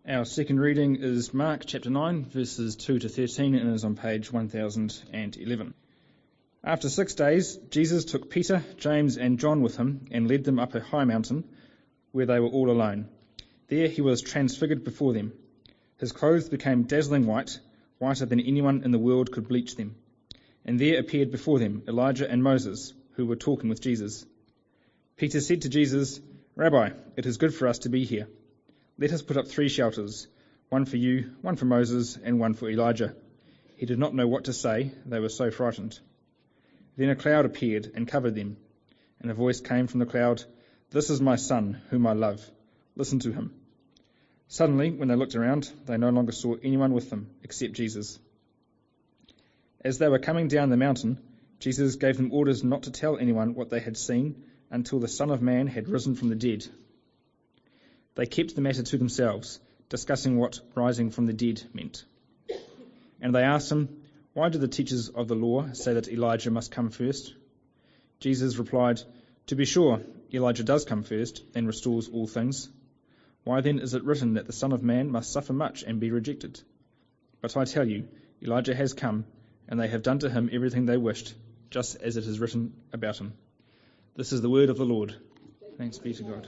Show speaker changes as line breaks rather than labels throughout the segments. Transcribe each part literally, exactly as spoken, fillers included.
Our second reading is Mark chapter nine, verses two to thirteen, and is on page one thousand eleven. After six days, Jesus took Peter, James, and John with him and led them up a high mountain where they were all alone. There he was transfigured before them. His clothes became dazzling white, whiter than anyone in the world could bleach them. And there appeared before them Elijah and Moses, who were talking with Jesus. Peter said to Jesus, "Rabbi, it is good for us to be here. Let us put up three shelters, one for you, one for Moses, and one for Elijah." He did not know what to say, they were so frightened. Then a cloud appeared and covered them, and a voice came from the cloud, "This is my son, whom I love. Listen to him." Suddenly, when they looked around, they no longer saw anyone with them except Jesus. As they were coming down the mountain, Jesus gave them orders not to tell anyone what they had seen until the Son of Man had risen from the dead. They kept the matter to themselves, discussing what rising from the dead meant. And they asked him, "Why do the teachers of the law say that Elijah must come first?" Jesus replied, "To be sure, Elijah does come first and restores all things. Why then is it written that the Son of Man must suffer much and be rejected? But I tell you, Elijah has come, and they have done to him everything they wished, just as it is written about him." This is the word of the Lord. Thanks be to God.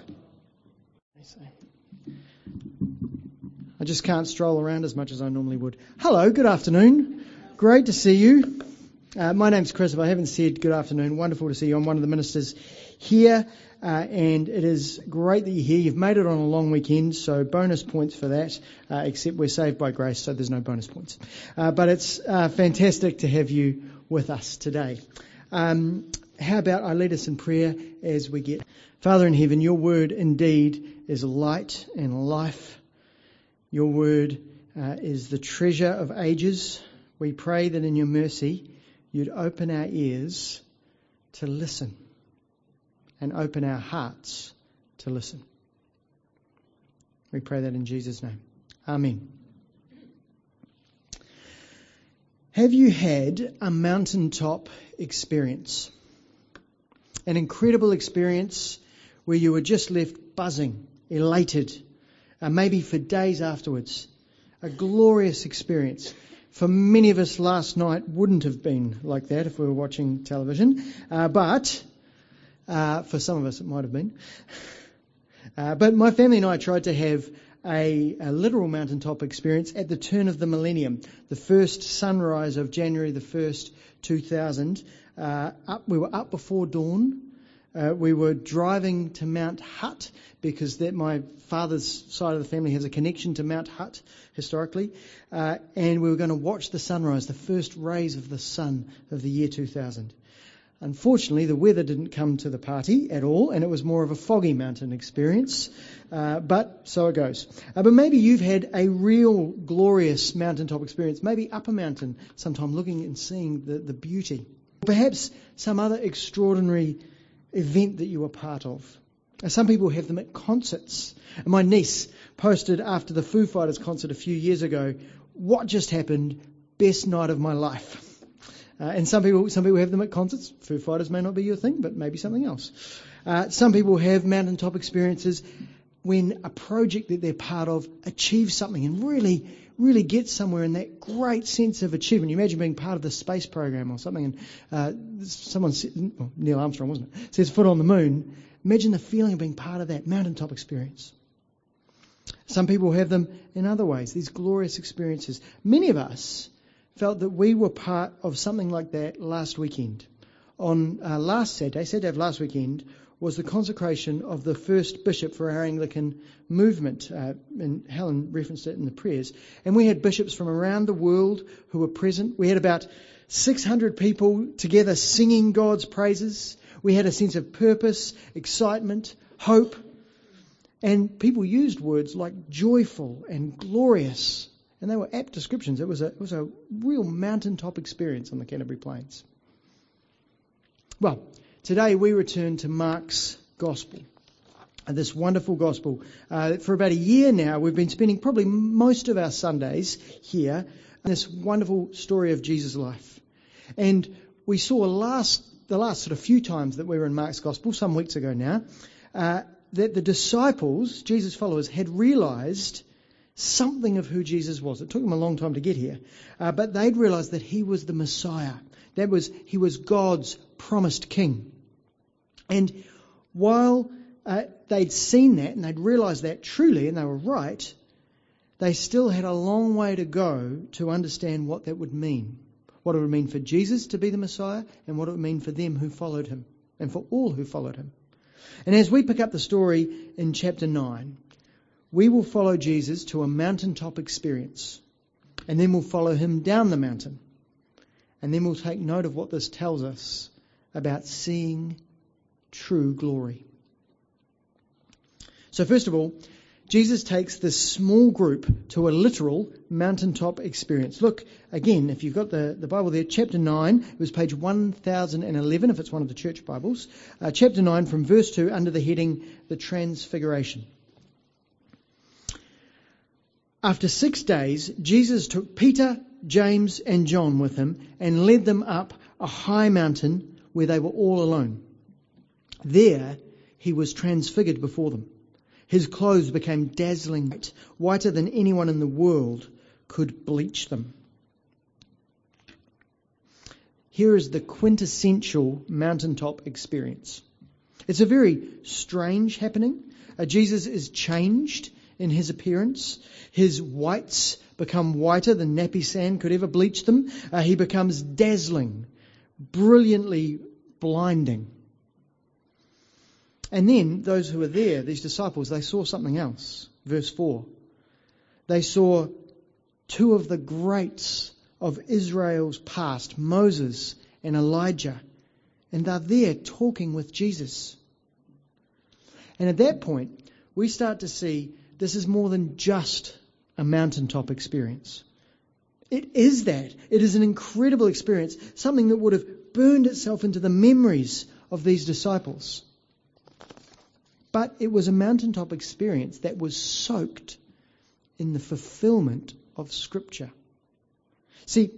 I just can't stroll around as much as I normally would. Hello, good afternoon. Great to see you. Uh, my name's Chris. If I haven't said good afternoon, wonderful to see you. I'm one of the ministers here, uh, and it is great that you're here. You've made it on a long weekend, so bonus points for that, uh, except we're saved by grace, so there's no bonus points. Uh, but it's uh, fantastic to have you with us today. Um, how about I lead us in prayer as we get... Father in heaven, your word indeed is light and life. Your word uh, is the treasure of ages. We pray that in your mercy you'd open our ears to listen and open our hearts to listen. We pray that in Jesus' name. Amen. Have you had a mountaintop experience? An incredible experience where you were just left buzzing, elated, uh, maybe for days afterwards. A glorious experience. For many of us, last night wouldn't have been like that if we were watching television, uh, but uh, for some of us it might have been. Uh, but my family and I tried to have a, a literal mountaintop experience at the turn of the millennium, the first sunrise of January the first, two thousand. Uh, up, we were up before dawn. Uh, we were driving to Mount Hutt because that my father's side of the family has a connection to Mount Hutt historically, uh, and we were going to watch the sunrise, the first rays of the sun of the year two thousand. Unfortunately, the weather didn't come to the party at all, and it was more of a foggy mountain experience, uh, but so it goes. Uh, but maybe you've had a real glorious mountaintop experience, maybe up a mountain sometime looking and seeing the, the beauty. Perhaps some other extraordinary event that you were part of. Some people have them at concerts. My niece posted after the Foo Fighters concert a few years ago, "What just happened? Best night of my life." Uh, and some people some people have them at concerts. Foo Fighters may not be your thing, but maybe something else. Uh, some people have mountaintop experiences when a project that they're part of achieves something and really, really gets somewhere, in that great sense of achievement. You imagine being part of the space program or something, and uh, someone, well, Neil Armstrong, wasn't it, says foot on the moon. Imagine the feeling of being part of that mountaintop experience. Some people have them in other ways, these glorious experiences. Many of us felt that we were part of something like that last weekend. On uh, last Saturday, Saturday of last weekend, was the consecration of the first bishop for our Anglican movement, uh, and Helen referenced it in the prayers. And we had bishops from around the world who were present. We had about six hundred people together singing God's praises. We had a sense of purpose, excitement, hope, and people used words like joyful and glorious, and they were apt descriptions. It was a, it was a real mountaintop experience on the Canterbury Plains. Well, today we return to Mark's Gospel, this wonderful Gospel. Uh, for about a year now, we've been spending probably most of our Sundays here in this wonderful story of Jesus' life. And we saw last the last sort of few times that we were in Mark's Gospel, some weeks ago now, uh, that the disciples, Jesus' followers, had realised something of who Jesus was. It took them a long time to get here, uh, but they'd realised that he was the Messiah. That was, he was God's promised king. And while uh, they'd seen that and they'd realised that truly, and they were right, they still had a long way to go to understand what that would mean. What it would mean for Jesus to be the Messiah, and what it would mean for them who followed him, and for all who followed him. And as we pick up the story in chapter nine, we will follow Jesus to a mountaintop experience, and then we'll follow him down the mountain, and then we'll take note of what this tells us about seeing true glory. So first of all, Jesus takes this small group to a literal mountaintop experience. Look, again, if you've got the, the Bible there, chapter nine, it was page one thousand eleven, if it's one of the church Bibles. Uh, chapter nine from verse two, under the heading, The Transfiguration. After six days, Jesus took Peter, James and John with him and led them up a high mountain where they were all alone. There he was transfigured before them. His clothes became dazzling white, whiter than anyone in the world could bleach them. Here is the quintessential mountaintop experience. It's a very strange happening. Uh, Jesus is changed in his appearance. His whites become whiter than nappy sand could ever bleach them. Uh, he becomes dazzling, brilliantly blinding. And then those who were there, these disciples, they saw something else. Verse four. They saw two of the greats of Israel's past, Moses and Elijah. And they're there talking with Jesus. And at that point, we start to see this is more than just a mountaintop experience. It is that. It is an incredible experience, something that would have burned itself into the memories of these disciples. But it was a mountaintop experience that was soaked in the fulfillment of Scripture. See,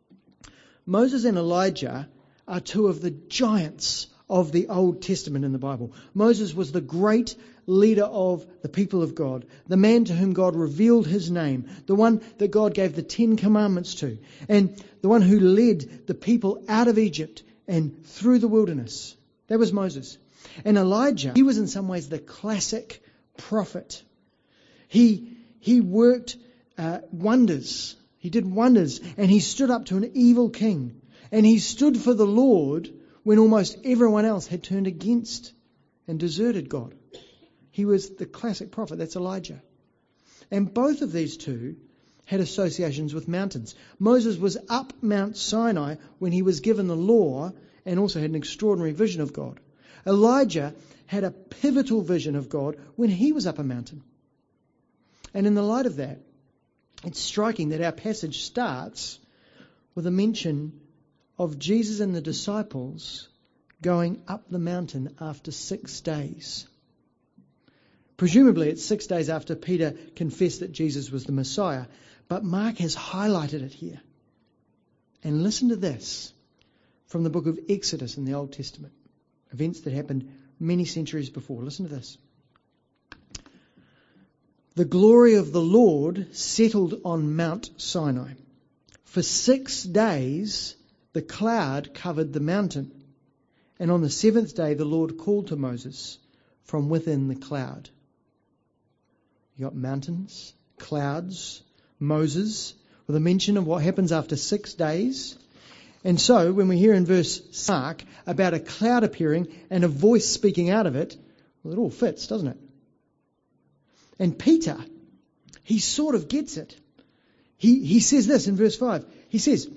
Moses and Elijah are two of the giants of the Old Testament in the Bible. Moses was the great leader of the people of God, the man to whom God revealed his name, the one that God gave the Ten Commandments to, and the one who led the people out of Egypt and through the wilderness. That was Moses. And Elijah, he was in some ways the classic prophet. He, he worked uh, wonders. He did wonders, and he stood up to an evil king. And he stood for the Lord when almost everyone else had turned against and deserted God. He was the classic prophet. That's Elijah. And both of these two had associations with mountains. Moses was up Mount Sinai when he was given the law and also had an extraordinary vision of God. Elijah had a pivotal vision of God when he was up a mountain. And in the light of that, it's striking that our passage starts with a mention of Jesus and the disciples going up the mountain after six days. Presumably it's six days after Peter confessed that Jesus was the Messiah, but Mark has highlighted it here. And listen to this from the book of Exodus in the Old Testament. Events that happened many centuries before. Listen to this. The glory of the Lord settled on Mount Sinai. For six days the cloud covered the mountain. And on the seventh day the Lord called to Moses from within the cloud. You got mountains, clouds, Moses, with a mention of what happens after six days. And so, when we hear in verse Mark about a cloud appearing and a voice speaking out of it, well, it all fits, doesn't it? And Peter, he sort of gets it. He, he says this in verse five. He says,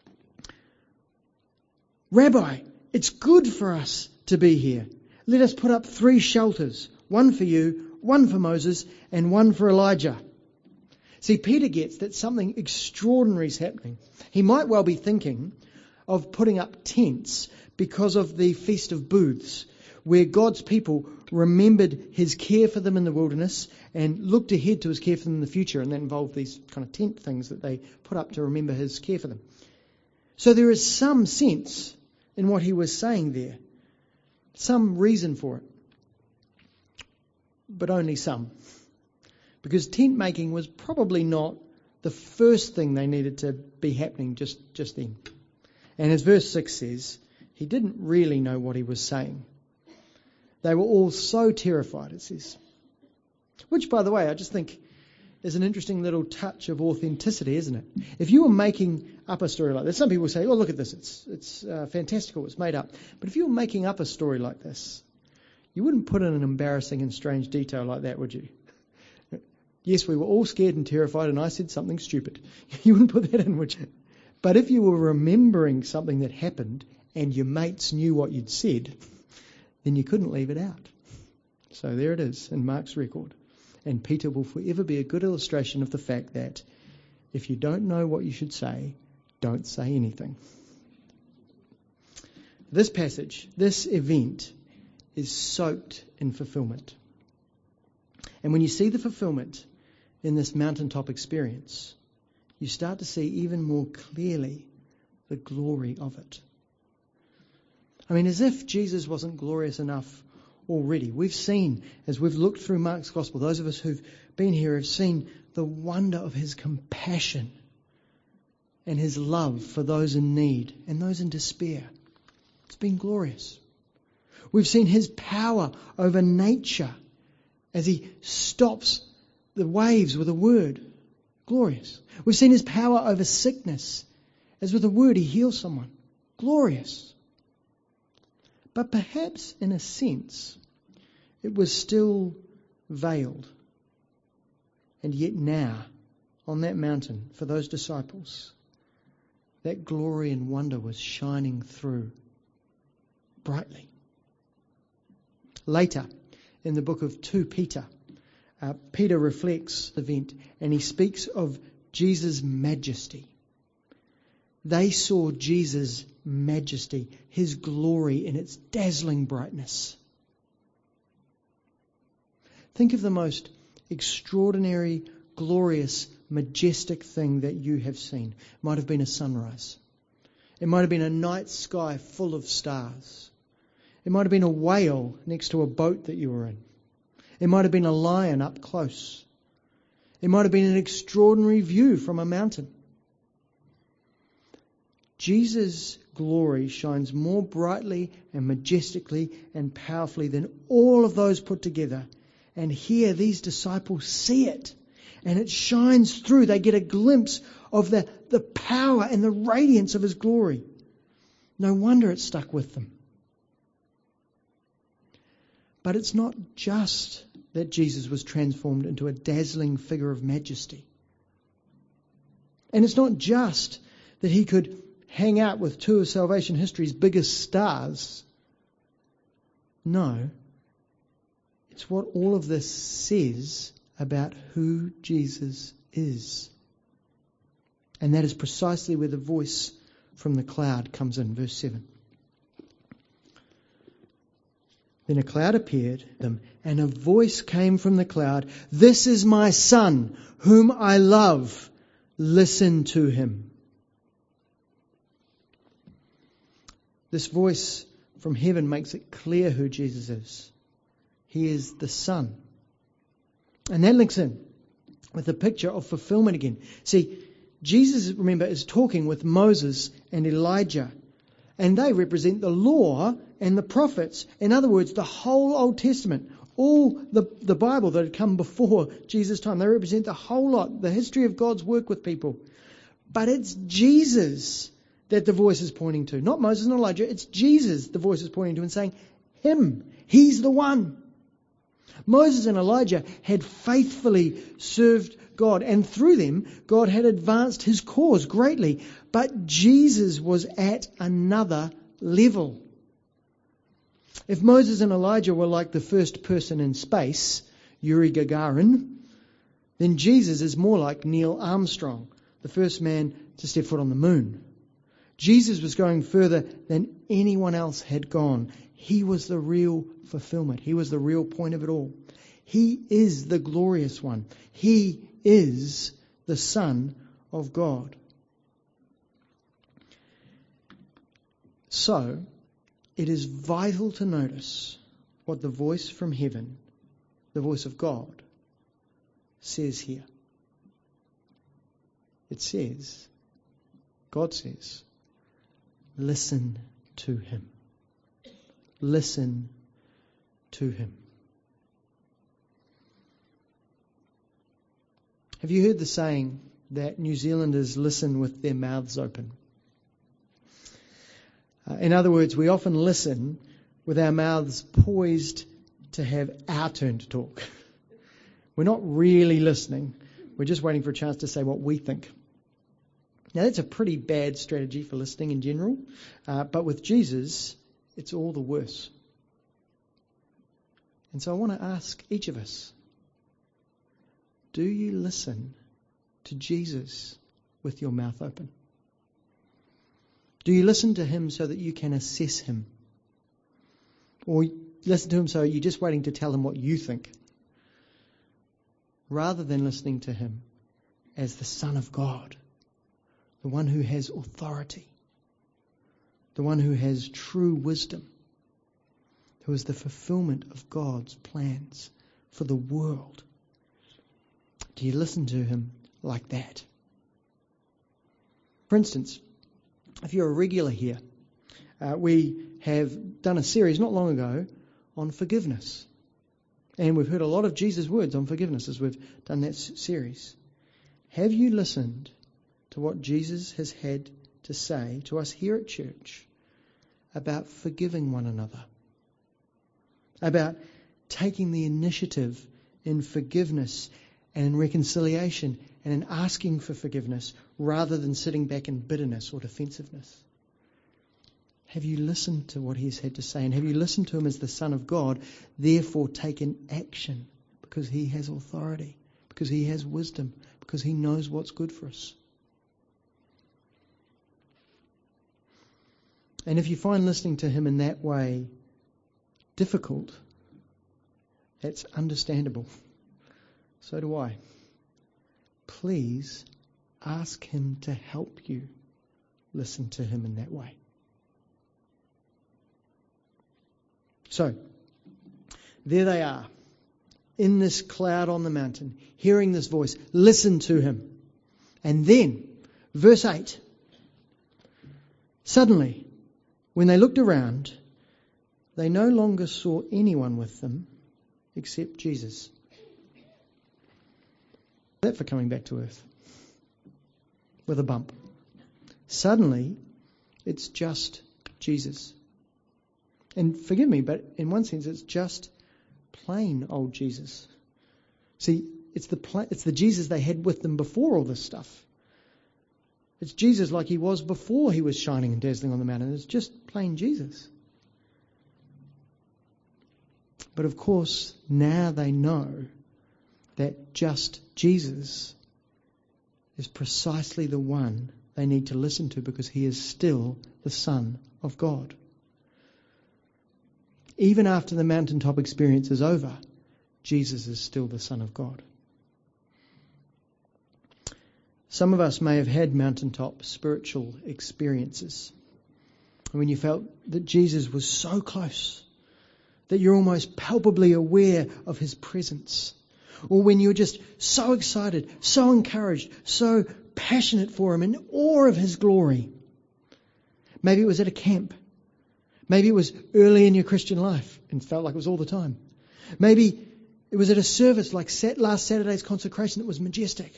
Rabbi, it's good for us to be here. Let us put up three shelters, one for you, one for Moses, and one for Elijah. See, Peter gets that something extraordinary is happening. He might well be thinking of putting up tents because of the Feast of Booths, where God's people remembered his care for them in the wilderness and looked ahead to his care for them in the future, and that involved these kind of tent things that they put up to remember his care for them. So there is some sense in what he was saying there, some reason for it, but only some. because tent making was probably not the first thing they needed to be happening just, just then. And as verse six says, he didn't really know what he was saying. They were all so terrified, it says. Which, by the way, I just think is an interesting little touch of authenticity, isn't it? If you were making up a story like this, some people say, oh, look at this, it's it's uh, fantastical, it's made up. But if you were making up a story like this, you wouldn't put in an embarrassing and strange detail like that, would you? Yes, we were all scared and terrified, and I said something stupid. You wouldn't put that in, would you? But if you were remembering something that happened and your mates knew what you'd said, then you couldn't leave it out. So there it is in Mark's record. And Peter will forever be a good illustration of the fact that if you don't know what you should say, don't say anything. This passage, this event, is soaked in fulfillment. And when you see the fulfillment in this mountaintop experience, you start to see even more clearly the glory of it. I mean, as if Jesus wasn't glorious enough already. We've seen, as we've looked through Mark's Gospel, those of us who've been here have seen the wonder of his compassion and his love for those in need and those in despair. It's been glorious. We've seen his power over nature as he stops the waves with a word. Glorious. We've seen his power over sickness as with a word he heals someone. Glorious. But perhaps in a sense, it was still veiled. And yet now, on that mountain, for those disciples, that glory and wonder was shining through brightly. Later, in the book of Second Peter, uh, Peter reflects the event and he speaks of Jesus' majesty. They saw Jesus' majesty, his glory in its dazzling brightness. Think of the most extraordinary, glorious, majestic thing that you have seen. It might have been a sunrise. It might have been a night sky full of stars. It might have been a whale next to a boat that you were in. It might have been a lion up close. It might have been an extraordinary view from a mountain. Jesus' glory shines more brightly and majestically and powerfully than all of those put together. And here these disciples see it. And it shines through. They get a glimpse of the, the power and the radiance of his glory. No wonder it stuck with them. But it's not just that Jesus was transformed into a dazzling figure of majesty. And it's not just that he could hang out with two of salvation history's biggest stars. No. It's what all of this says about who Jesus is. And that is precisely where the voice from the cloud comes in. Verse seven. Then a cloud appeared them, and a voice came from the cloud. This is my son, whom I love. Listen to him. This voice from heaven makes it clear who Jesus is. He is the Son. And that links in with the picture of fulfillment again. See, Jesus, remember, is talking with Moses and Elijah. And they represent the law and the prophets. In other words, the whole Old Testament. All the, the Bible that had come before Jesus' time. They represent the whole lot. The history of God's work with people. But it's Jesus that the voice is pointing to. Not Moses and Elijah. It's Jesus the voice is pointing to and saying, him. He's the one. Moses and Elijah had faithfully served God, and through them, God had advanced his cause greatly. But Jesus was at another level. If Moses and Elijah were like the first person in space, Yuri Gagarin, then Jesus is more like Neil Armstrong, the first man to step foot on the moon. Jesus was going further than anyone else had gone. He was the real fulfillment. He was the real point of it all. He is the glorious one. He is the Son of God. So, it is vital to notice what the voice from heaven, the voice of God, says here. It says, God says, listen to him. Listen to him. Have you heard the saying that New Zealanders listen with their mouths open? Uh, in other words, we often listen with our mouths poised to have our turn to talk. We're not really listening. We're just waiting for a chance to say what we think. Now, that's a pretty bad strategy for listening in general, uh, but with Jesus, it's all the worse. And so I want to ask each of us, do you listen to Jesus with your mouth open? Do you listen to him so that you can assess him? Or listen to him so you're just waiting to tell him what you think? Rather than listening to him as the Son of God, the one who has authority, the one who has true wisdom, who is the fulfillment of God's plans for the world. Do you listen to him like that? For instance, if you're a regular here, uh, we have done a series not long ago on forgiveness. And we've heard a lot of Jesus' words on forgiveness as we've done that s- series. Have you listened to what Jesus has had to say to us here at church about forgiving one another? About taking the initiative in forgiveness and in reconciliation and in asking for forgiveness rather than sitting back in bitterness or defensiveness? Have you listened to what he's had to say? And have you listened to him as the Son of God, therefore taken action because he has authority, because he has wisdom, because he knows what's good for us? And if you find listening to him in that way difficult, that's understandable. So do I. Please ask him to help you listen to him in that way. So, there they are, in this cloud on the mountain, hearing this voice. Listen to him. And then, verse eight. Suddenly, when they looked around, they no longer saw anyone with them except Jesus. That for coming back to earth with a bump. Suddenly, it's just Jesus. And forgive me, but in one sense, it's just plain old Jesus. See, it's the pla- it's the Jesus they had with them before all this stuff. It's Jesus like he was before he was shining and dazzling on the mountain. It's just plain Jesus. But of course, now they know that just Jesus is precisely the one they need to listen to because he is still the Son of God. Even after the mountaintop experience is over, Jesus is still the Son of God. Some of us may have had mountaintop spiritual experiences when you felt that Jesus was so close that you're almost palpably aware of his presence. Or when you're just so excited, so encouraged, so passionate for him, in awe of his glory. Maybe it was at a camp. Maybe it was early in your Christian life and felt like it was all the time. Maybe it was at a service like last Saturday's consecration that was majestic.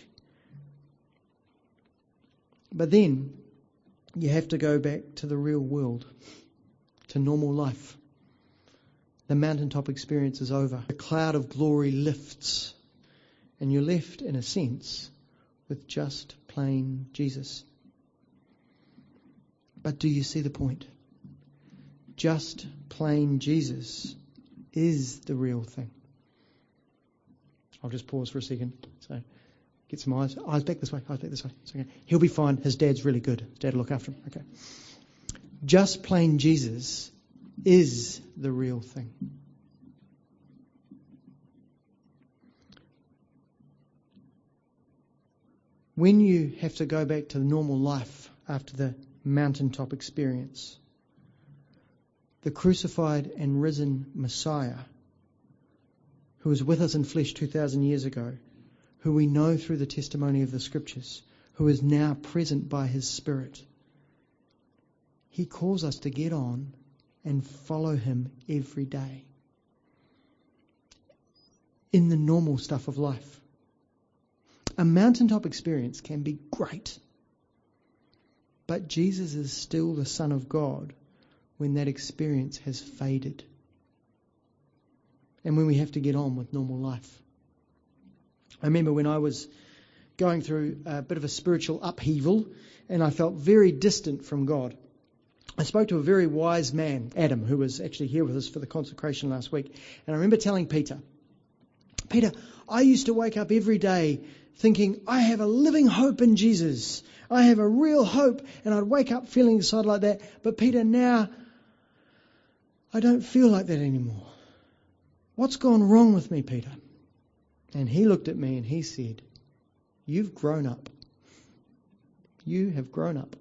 But then you have to go back to the real world, to normal life. The mountaintop experience is over. The cloud of glory lifts, and you're left, in a sense, with just plain Jesus. But do you see the point? Just plain Jesus is the real thing. I'll just pause for a second. So, get some eyes. Eyes back this way. Eyes back this way. It's okay. He'll be fine. His dad's really good. His dad will look after him. Okay. Just plain Jesus is the real thing. When you have to go back to normal life after the mountaintop experience, the crucified and risen Messiah, who was with us in flesh two thousand years ago, who we know through the testimony of the Scriptures, who is now present by His Spirit. He calls us to get on and follow Him every day in the normal stuff of life. A mountaintop experience can be great, but Jesus is still the Son of God when that experience has faded and when we have to get on with normal life. I remember when I was going through a bit of a spiritual upheaval and I felt very distant from God. I spoke to a very wise man, Adam, who was actually here with us for the consecration last week. And I remember telling Peter, Peter, I used to wake up every day thinking, I have a living hope in Jesus. I have a real hope. And I'd wake up feeling excited like that. But Peter, now I don't feel like that anymore. What's gone wrong with me, Peter? And he looked at me and he said, you've grown up. You have grown up.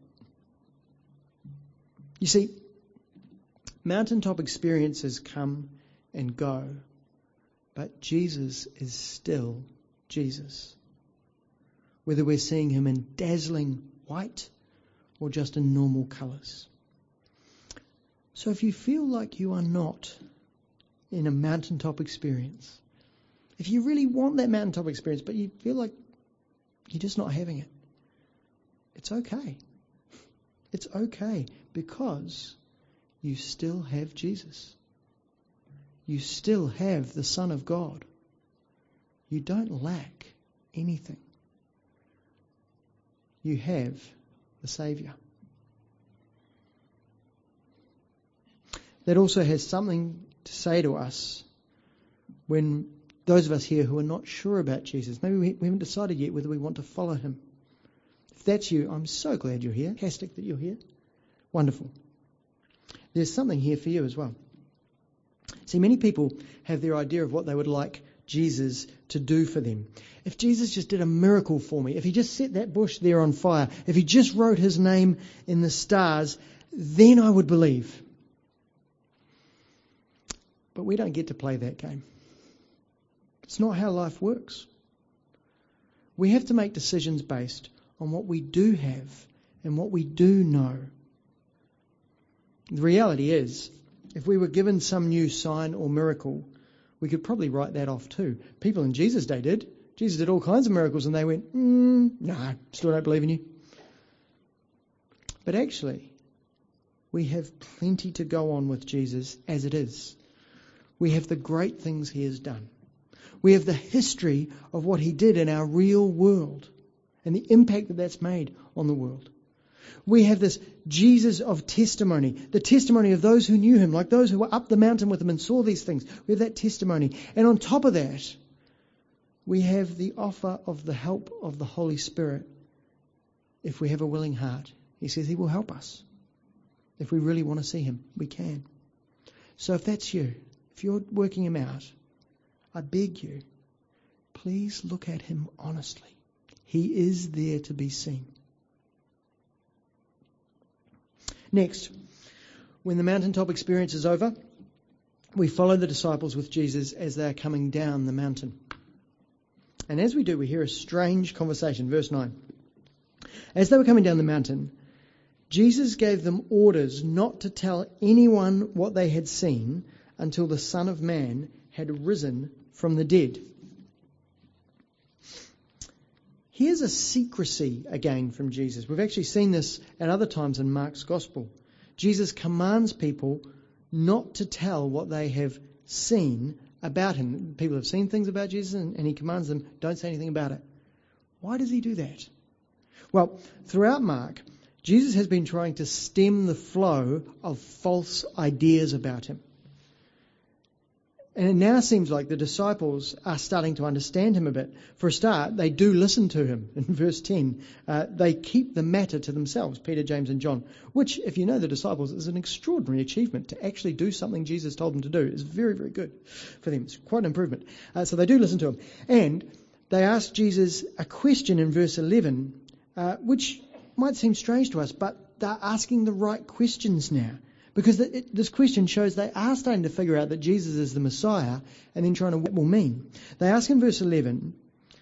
You see, mountaintop experiences come and go, but Jesus is still Jesus. Whether we're seeing Him in dazzling white or just in normal colours. So if you feel like you are not in a mountaintop experience, if you really want that mountaintop experience, but you feel like you're just not having it, it's okay. It's okay because you still have Jesus. You still have the Son of God. You don't lack anything. You have the Saviour. That also has something to say to us when those of us here who are not sure about Jesus, maybe we haven't decided yet whether we want to follow Him. If that's you, I'm so glad you're here. Fantastic that you're here. Wonderful. There's something here for you as well. See, many people have their idea of what they would like Jesus to do for them. If Jesus just did a miracle for me, if He just set that bush there on fire, if He just wrote His name in the stars, then I would believe. But we don't get to play that game. It's not how life works. We have to make decisions based on what we do have and what we do know. The reality is, if we were given some new sign or miracle, we could probably write that off too. People in Jesus' day did. Jesus did all kinds of miracles and they went, mm, no, still don't believe in you. But actually, we have plenty to go on with Jesus as it is. We have the great things He has done. We have the history of what He did in our real world and the impact that that's made on the world. We have this Jesus of testimony, the testimony of those who knew Him, like those who were up the mountain with Him and saw these things. We have that testimony. And on top of that, we have the offer of the help of the Holy Spirit. If we have a willing heart, He says He will help us. If we really want to see Him, we can. So if that's you, if you're working Him out, I beg you, please look at Him honestly. He is there to be seen. Next, when the mountaintop experience is over, we follow the disciples with Jesus as they are coming down the mountain. And as we do, we hear a strange conversation. Verse nine. As they were coming down the mountain, Jesus gave them orders not to tell anyone what they had seen until the Son of Man had risen from the dead. Here's a secrecy again from Jesus. We've actually seen this at other times in Mark's Gospel. Jesus commands people not to tell what they have seen about Him. People have seen things about Jesus and, and He commands them, don't say anything about it. Why does He do that? Well, throughout Mark, Jesus has been trying to stem the flow of false ideas about Him. And it now seems like the disciples are starting to understand Him a bit. For a start, they do listen to Him. In verse ten, uh, they keep the matter to themselves, Peter, James and John, which, if you know the disciples, is an extraordinary achievement. To actually do something Jesus told them to do is very, very good for them. It's quite an improvement. Uh, so they do listen to Him. And they ask Jesus a question in verse eleven, uh, which might seem strange to us, but they're asking the right questions now. Because it, this question shows they are starting to figure out that Jesus is the Messiah and then trying to what it will mean. They ask in verse eleven,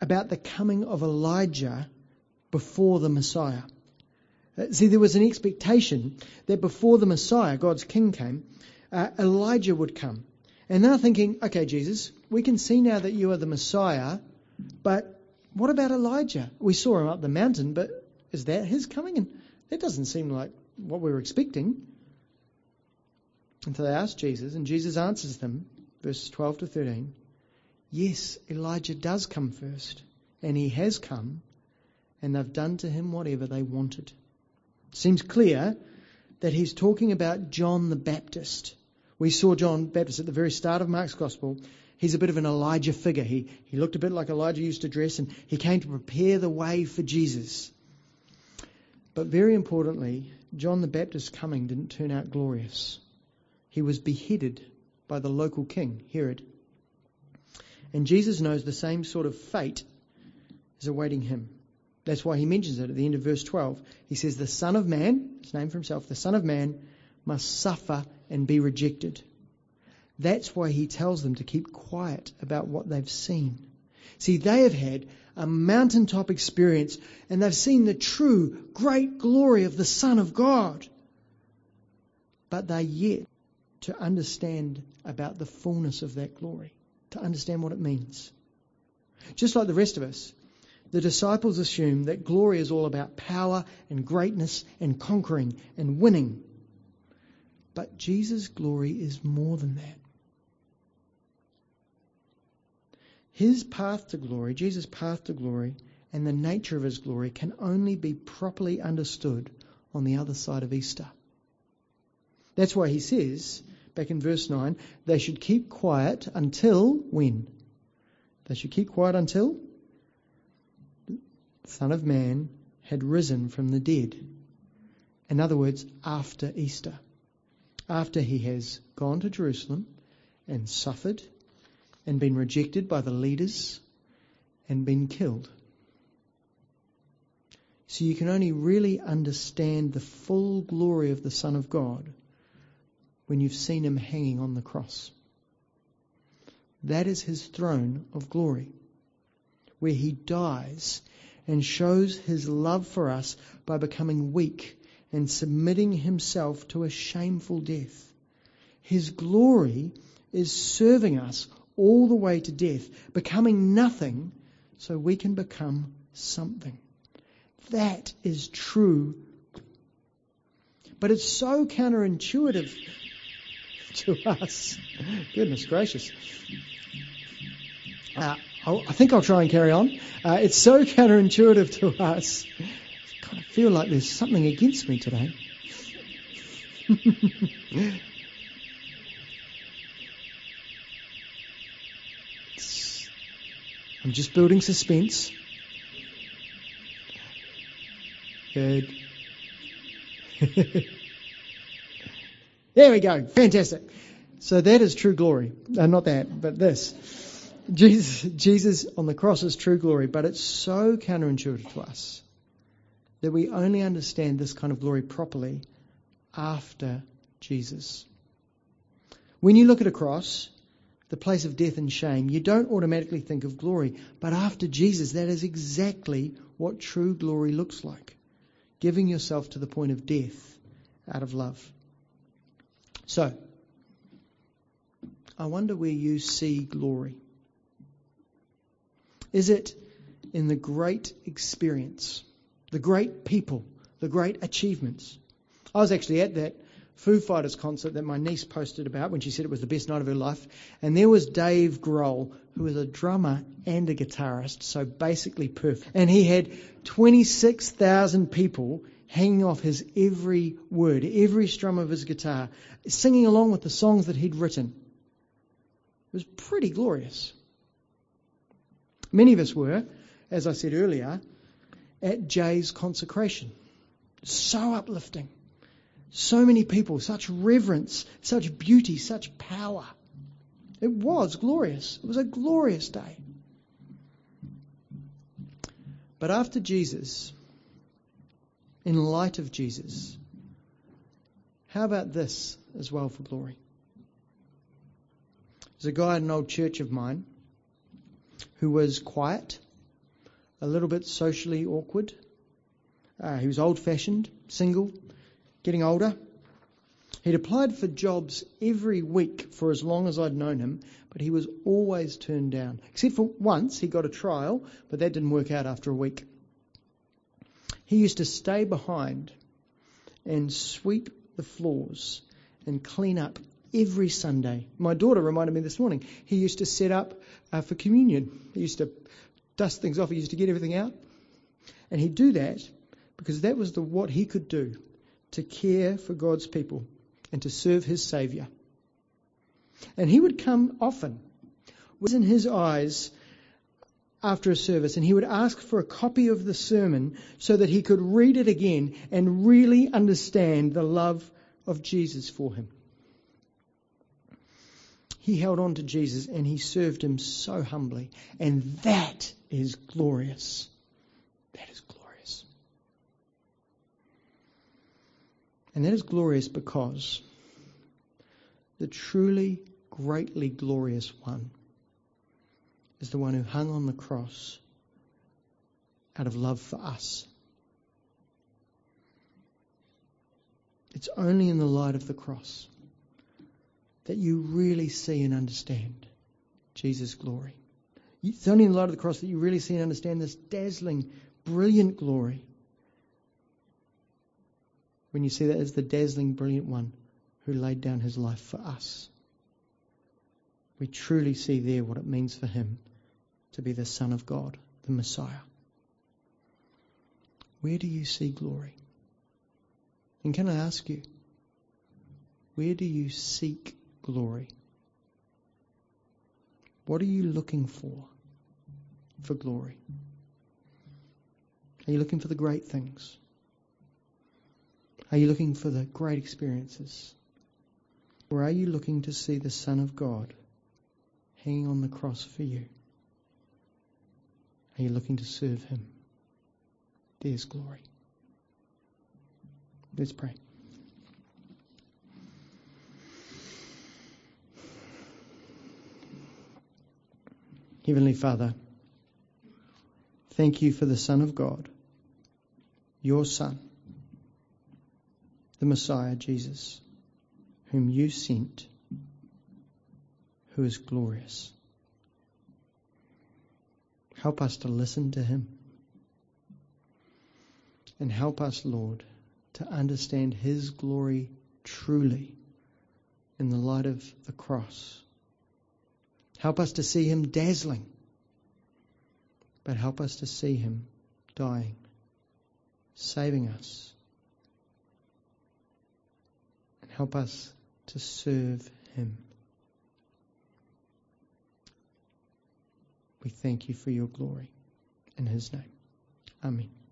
about the coming of Elijah before the Messiah. Uh, see, there was an expectation that before the Messiah, God's king, came, uh, Elijah would come. And they're thinking, okay, Jesus, we can see now that you are the Messiah, but what about Elijah? We saw him up the mountain, but is that his coming? And that doesn't seem like what we were expecting. And so they ask Jesus, and Jesus answers them, verses twelve to thirteen, yes, Elijah does come first, and he has come, and they've done to him whatever they wanted. Seems clear that he's talking about John the Baptist. We saw John the Baptist at the very start of Mark's Gospel. He's a bit of an Elijah figure. He, he looked a bit like Elijah used to dress, and he came to prepare the way for Jesus. But very importantly, John the Baptist's coming didn't turn out glorious. He was beheaded by the local king, Herod. And Jesus knows the same sort of fate is awaiting him. That's why he mentions it at the end of verse twelve. He says, the Son of Man, his name for himself, the Son of Man must suffer and be rejected. That's why he tells them to keep quiet about what they've seen. See, they have had a mountaintop experience, and they've seen the true, great glory of the Son of God. But they're yet to understand about the fullness of that glory, to understand what it means. Just like the rest of us, the disciples assume that glory is all about power and greatness and conquering and winning. But Jesus' glory is more than that. His path to glory, Jesus' path to glory, and the nature of his glory can only be properly understood on the other side of Easter. That's why he says, back in verse nine, they should keep quiet until when? They should keep quiet until the Son of Man had risen from the dead. In other words, after Easter. After he has gone to Jerusalem and suffered and been rejected by the leaders and been killed. So you can only really understand the full glory of the Son of God when you've seen him hanging on the cross. That is his throne of glory, where he dies and shows his love for us by becoming weak and submitting himself to a shameful death. His glory is serving us all the way to death, becoming nothing so we can become something. That is true. But it's so counterintuitive to us. Goodness gracious. Uh, I think I'll try and carry on. Uh, it's so counterintuitive to us. I kind of feel like there's something against me today. I'm just building suspense. Good. There we go. Fantastic. So that is true glory. Uh, not that, but this. Jesus, Jesus on the cross is true glory, but it's so counterintuitive to us that we only understand this kind of glory properly after Jesus. When you look at a cross, the place of death and shame, you don't automatically think of glory. But after Jesus, that is exactly what true glory looks like. Giving yourself to the point of death out of love. So, I wonder where you see glory. Is it in the great experience, the great people, the great achievements? I was actually at that Foo Fighters concert that my niece posted about when she said it was the best night of her life. And there was Dave Grohl, who was a drummer and a guitarist, so basically perfect. And he had twenty-six thousand people hanging off his every word, every strum of his guitar, singing along with the songs that he'd written. It was pretty glorious. Many of us were, as I said earlier, at Jay's consecration. So uplifting. So many people, such reverence, such beauty, such power. It was glorious. It was a glorious day. But after Jesus, in light of Jesus, how about this as well for glory? There's a guy at an old church of mine who was quiet, a little bit socially awkward. Uh, he was old-fashioned, single, getting older. He'd applied for jobs every week for as long as I'd known him, but he was always turned down. Except for once, he got a trial, but that didn't work out after a week. He used to stay behind and sweep the floors and clean up every Sunday. My daughter reminded me this morning, he used to set up uh, for communion. He used to dust things off. He used to get everything out. And he'd do that because that was the what he could do to care for God's people and to serve his Saviour. And he would come often, was in his eyes after a service, and he would ask for a copy of the sermon so that he could read it again and really understand the love of Jesus for him. He held on to Jesus and he served him so humbly. And that is glorious. That is glorious. And that is glorious because the truly, greatly glorious one is the one who hung on the cross out of love for us. It's only in the light of the cross that you really see and understand Jesus' glory. It's only in the light of the cross that you really see and understand this dazzling, brilliant glory. When you see that as the dazzling, brilliant one who laid down his life for us. We truly see there what it means for him to be the Son of God, the Messiah. Where do you see glory? And can I ask you, where do you seek glory? What are you looking for for glory? Are you looking for the great things? Are you looking for the great experiences? Or are you looking to see the Son of God hanging on the cross for you? Are you looking to serve him? There's glory. Let's pray. Heavenly Father, thank you for the Son of God, your Son, the Messiah, Jesus, whom you sent, who is glorious. Help us to listen to him. And help us, Lord, to understand his glory truly in the light of the cross. Help us to see him dazzling, but help us to see him dying, saving us. And help us to serve him. We thank you for your glory. In his name. Amen.